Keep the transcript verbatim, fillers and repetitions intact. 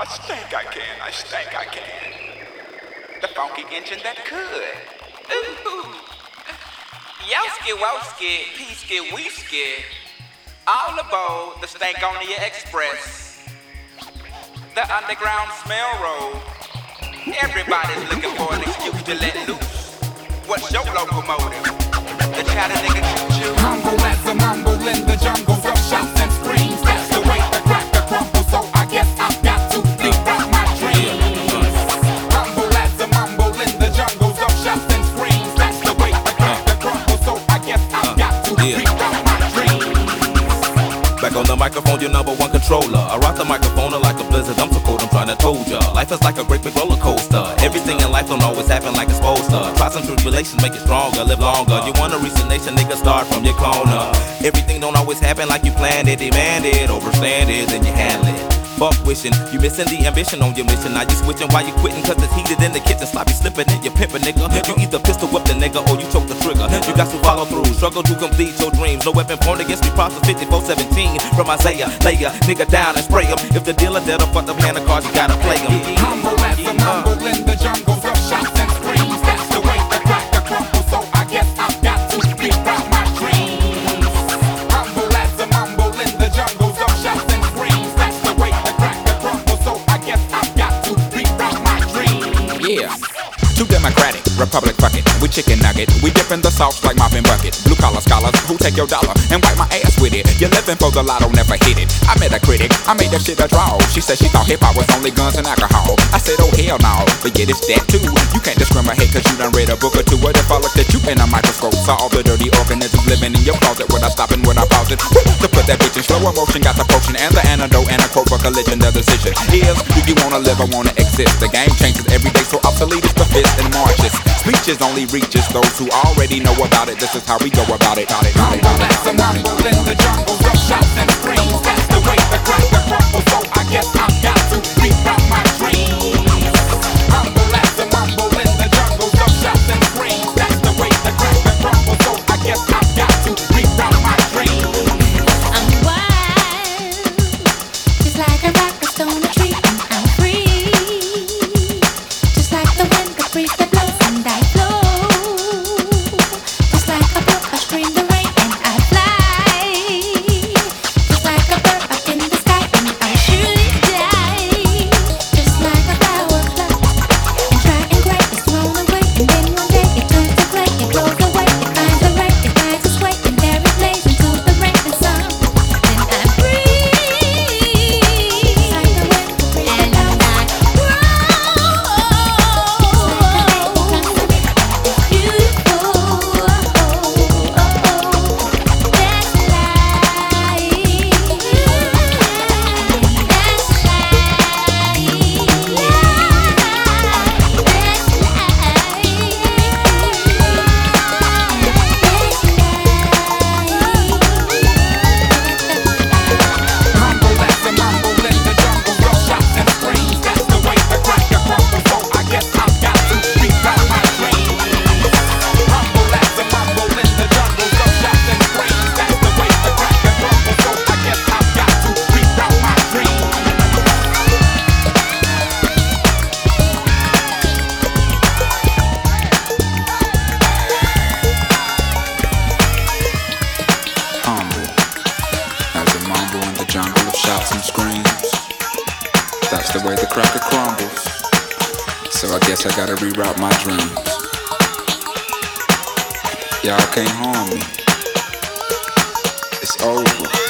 I think I can, I think I can. The funky engine that could. Ooh. Yoski woski, peaski whiskey. All aboard the Stankonia Express. The underground smell road. Everybody's looking for an excuse to let loose. What's your locomotive? The Chattanooga choo-choo. Humble as a mumble in the jungles of shouts and screams. That's the way the cracker crumbles, so I guess I've got to leave out my dreams. Humble as a mumble in the jungles of shouts and screams. That's the way the cracker crumbles, so I guess I've got to leave out my dreams. Back on the microphone, your number one controller. I rock the microphone like a blizzard. I'm so cold, I'm trying to told ya. Life is like a great big roller coaster. Everything in life don't always happen like it's supposed to. Trials and tribulations make it stronger, live longer. You wanna reach the nation, nigga, start from your corner. Everything don't always happen like you planned it, demand it, overstand it, then you handle it. Fuck wishing, you missing the ambition on your mission. Now you switching while you quitting, cause it's heated in the kitchen. Sloppy slipping in your pimpin', nigga. You either pistol whip the nigga or you choke the trigger. You got to follow through, struggle to complete your dreams. No weapon pointed against me, Proverbs fifty-four seventeen. From Isaiah, lay a nigga down and spray him. If the dealer dead or fuck the hand of cards, you gotta play him. Humble as a mumble in the jungles of shouts and screams. That's the way the cracker crumbles, so I guess I've got to speak out my dreams. Humble as a mumble in the jungles of shouts and screams. That's the way the cracker crumbles, so I guess I've got to speak out my dreams. Yeah. Too democratic, republic fuck it. We chicken nugget, we dip in the sauce like mopping bucket. Blue collar scholars who take your dollar and wipe my ass with it. You're living for the lotto, never hit it. I met a critic, I made that shit a draw. She said she thought hip hop was only guns and alcohol. I said, oh hell no, but yeah, it's that too. You can't discriminate cause you done read a book or two. What if I looked at you in a microscope? Saw all the dirty organisms living in your closet. Would I stop and would I pause it? To put that bitch in slow motion, got the potion and the antidote and a quote for collision. The decision is, do you wanna live or wanna exist? The game changes every day, so obsolete is the fist and marches. Speeches only reaches those who already know about it. This is how we go about it. Got it, got it, got it. Humble as a mumble in the jungles of shouts and screams. That's the way the cracker crumbles, so I guess I've got to speak out my dreams. Humble as a mumble in the jungles of shouts and screams. That's the way the cracker crumbles, so I guess I've got to speak out my dreams. I'm wild, just like a rock that's on a tree, and I'm free, just like the wind that breeze that blows, and I flow, just like a brook I scream the rain, and I fly, just like a bird up in the sky, and I surely die, just like a flower plucked and dry and gray, it's thrown away, and then one day it turns to clay, it blows away, it finds a ray, it finds its way, and there it lays into the rain and sun. Then I breathe, like the wind, and I grow. It's beautiful. That's Humble as a mumble in the jungles of shouts and screams. That's the way the cracker crumbles, so I guess I've got to speak out my dreams. Humble as a mumble in the jungles of shouts and screams. That's the way the cracker crumbles, so I guess I've got to speak out my dreams. Humble as a mumble in the jungle of shouts and screams. That's the way the cracker crumbles. So I guess I gotta reroute my dreams. Y'all can't harm me. It's over.